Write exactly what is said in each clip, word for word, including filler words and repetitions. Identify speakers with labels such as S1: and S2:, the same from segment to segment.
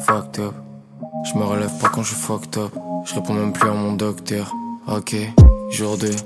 S1: fucked up. Je me relève pas quand je suis fucked up. Je réponds même plus à mon docteur. Ok, jour deux.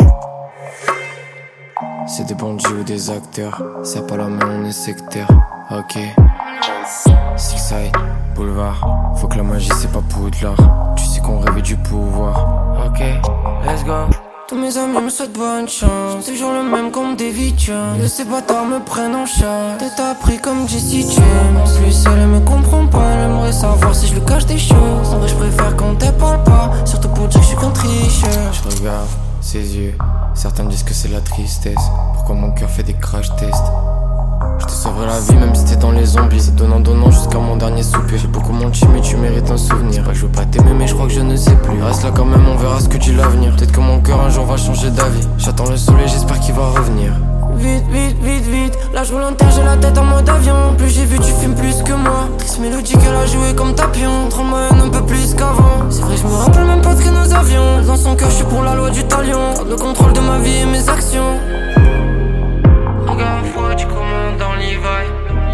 S1: C'est des bandits ou des acteurs. C'est pas la main, on est sectaire. Ok. Six-side, boulevard. Faut que la magie c'est pas Poudlard. Tu sais qu'on rêvait du pouvoir. Ok, let's go.
S2: Tous mes amis me souhaitent bonne chance. Toujours le même comme David Jones. Et ces bâtards me prennent en charge. T'es appris comme Jessie James. En plus elle me comprend pas. Elle aimerait savoir si je lui cache des choses. En vrai je préfère quand elle parle pas. Surtout pour dire que je suis qu'un tricheur.
S1: Je regarde ses yeux. Certains disent que c'est la tristesse. Pourquoi mon cœur fait des crash tests? Je te sauverai la vie même si t'es dans les zombies. C'est donnant donnant jusqu'à mon dernier soupir. J'ai beaucoup menti mais tu mérites un souvenir. Je veux pas t'aimer mais je crois que je ne sais plus. Reste là quand même, on verra ce que dit l'avenir. Peut-être que mon cœur un jour va changer d'avis. J'attends le soleil, j'espère qu'il va revenir.
S2: Vite, vite, vite, vite. Là je roule en terre, j'ai la tête en mode avion. Plus j'ai vu, tu fumes plus que moi. Triste mélodie qu'elle a joué comme tapion. Entre moi un peu plus qu'avant. C'est vrai, je me rappelle même pas de que nous avions. Dans son cœur, je suis pour la loi du talion. Le contrôle de ma vie et mes actions. Regarde froid du commandant Levi.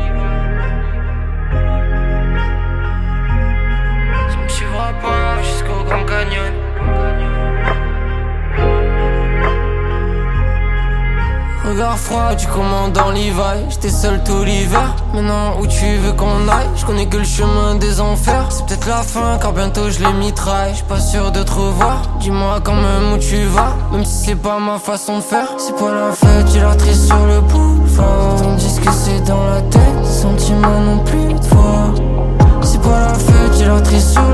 S2: Tu me suivras pas jusqu'au Grand Canyon. Regard froid du commandant Levi. J'étais seul tout l'hiver. Maintenant où tu veux qu'on aille? Je connais que le chemin des enfers. C'est peut-être la fin car bientôt je les mitraille. J'suis pas sûr de te revoir. Dis-moi quand même où tu vas. Même si c'est pas ma façon de faire. C'est pas la fête, j'ai l'air triste sur le boulevard. Tandis que c'est dans la tête. Sentiments n'ont plus de voix. C'est pas la fête, j'ai l'air triste sur